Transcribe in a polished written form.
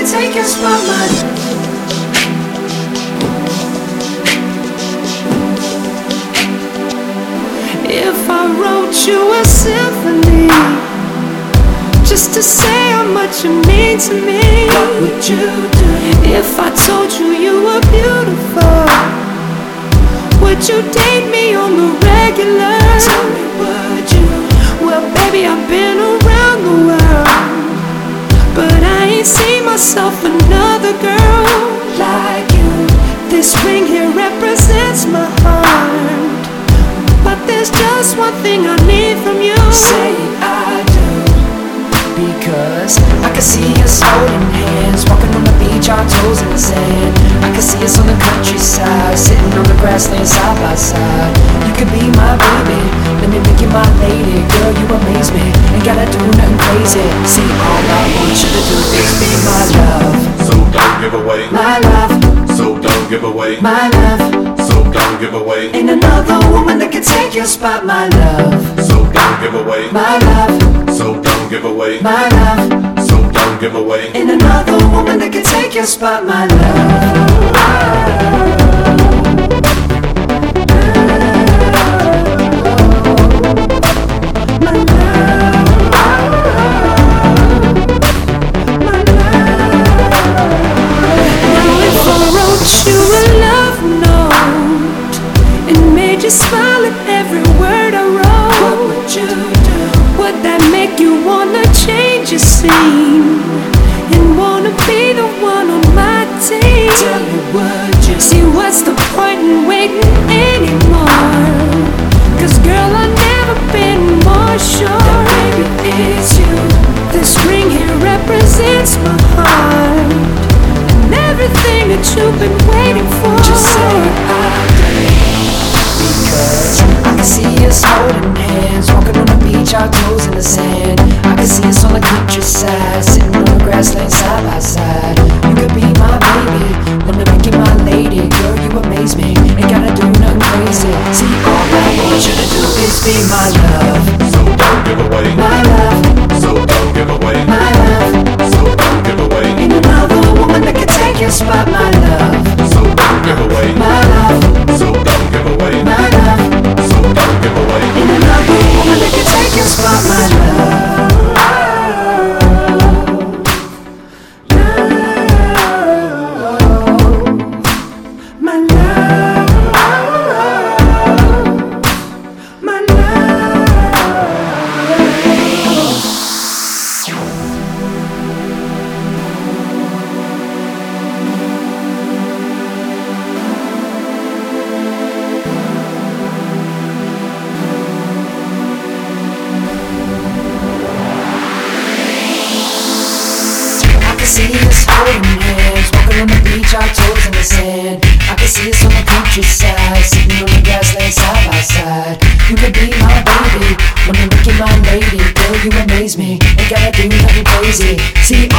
can take your spot, my love. If I wrote you a symphony just to say how much you mean to me, what would you do? If I told you you were beautiful, would you date me on the regular? Tell me, would you? Well, baby, I've been around the world, but I ain't seen myself another girl like you. This ring here represents my heart, but there's just one thing I need from you. Say I do, because I can see us holding hands, walking on the beach, our toes in the sand. I can see us on the countryside, sitting on the grassland side by side. You could be my baby, let me make you my lady. Girl, you amaze me, ain't gotta do nothing crazy. See, all I want you to do is be my love. So don't give away my love. So don't give away my love. So don't give away. Ain't another woman that can take your spot, my love. So don't give away my love. So don't give away my love. So don't give away. Ain't another woman that can take your spot, my love. Smile at every word I wrote. What would you do? Would that make you wanna change your scene and wanna be the one on my team? Tell me, would you? See, what's the point in waiting anymore? Cause girl, I've never been more sure that baby it's you. This ring here represents my heart and everything that you've been waiting for. Just say I do. Because I can see us holding hands, walking on the beach, our toes in the sand. I can see us on the countryside, sitting on the grassland side by side. You could be my baby, let me make you my lady. Girl, you amaze me, ain't gotta do nothing crazy. See, all I want you to do is be my love. So don't give away my love. So don't give away my love. So don't give away. Ain't another woman that can take your spot, my love. So don't give away my love. So don't give away my love. So don't give away. Ain't another woman that can take your spot, my love. My love, my love. I can see us holding hands, walking on the beach, our toes in the sand. I can see us on the countryside, sitting on the grassland side by side. You could be my baby, wanna make you my lady. Girl, you amaze me, ain't gotta do nothing crazy. See,